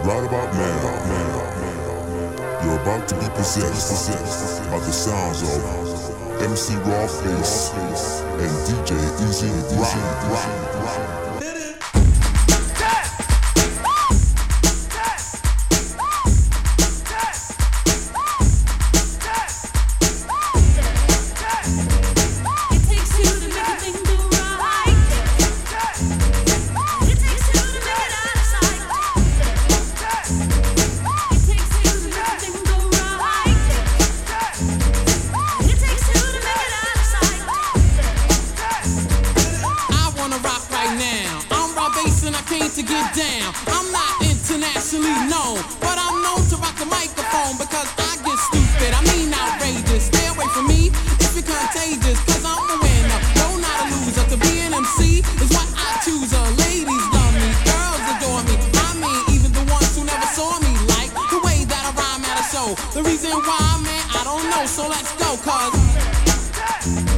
Right about now, you're about to be possessed by the sounds of MC Rawface and DJ Easy Rock. To get down, I'm not internationally known, but I'm known to rock the microphone because I get stupid, I mean outrageous. Stay away from me if you're contagious, cause I'm a winner, no not a loser. To be an MC is what I choose. Ladies love me, girls adore me, I mean even the ones who never saw me, like the way that I rhyme at a show. The reason why, man, I don't know, so let's go, cause